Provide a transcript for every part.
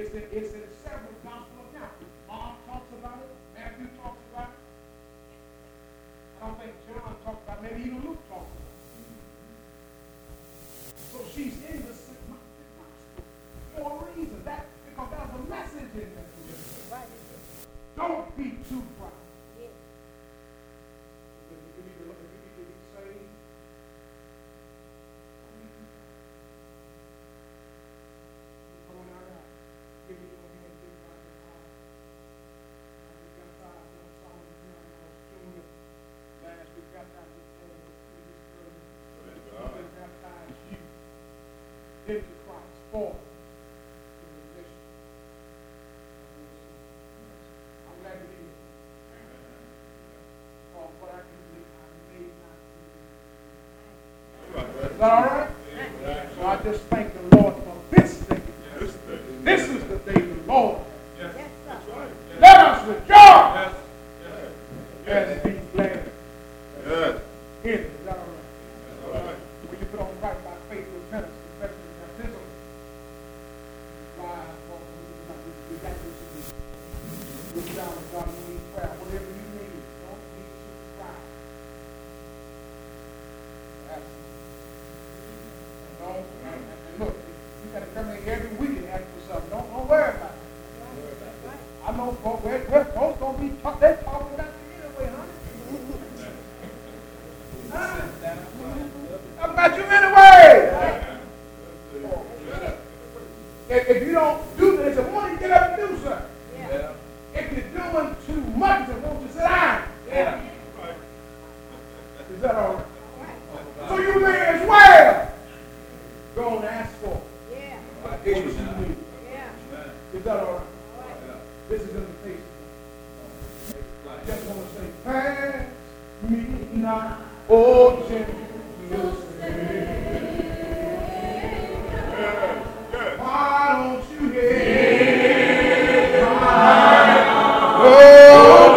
it's in several gospel accounts. Mark talks about it. Matthew talks about it. I don't think John talks about it. Maybe even Luke talks about it. So she's in the synoptic gospel for a reason. Because there's a message in there. Don't be too proud. You need to be saved. Into Christ for the mission. I'm glad to be here. For what I can do, I may not do. Is that all right? So I just thank the Lord for this day. This is the day the Lord. Yes. That's right. Let us rejoice. And be glad. Yes. In it. Is that all right? That's all right. When you put on right by faith, repentance, confession, and baptism, we got this to do. Look down at God, you need prayer. Whatever you need, don't need to cry. Ask Him. And look, you got to come in every week and ask for something. Don't worry about it. I know folks going to be they're talking about you anyway, honey. Talking about you anyway. If you don't do this, I want you to get up and do something. Yeah. If you're doing too much, I want you to sit down. Yeah. Is that all right? So you may as well go and ask for it. Yeah. What you need. Yeah. Is that all right? This is invitation. I just want to say, pass me not, oh gentle Savior. Why don't you hear my Lord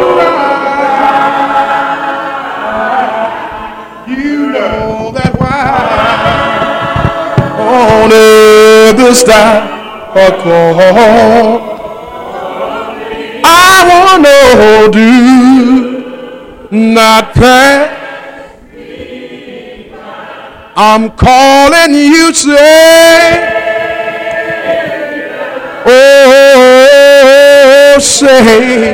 cry? You know that why on this time a call. I want to do not pass. I'm calling you, say, oh, say,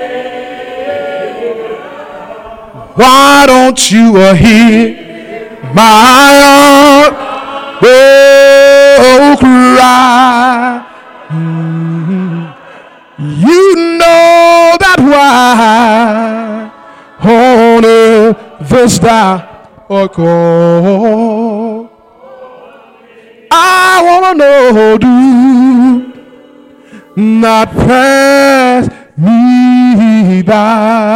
why don't you hear my heart cry? You know that why on this thou art called. I want to know, do not pass me by.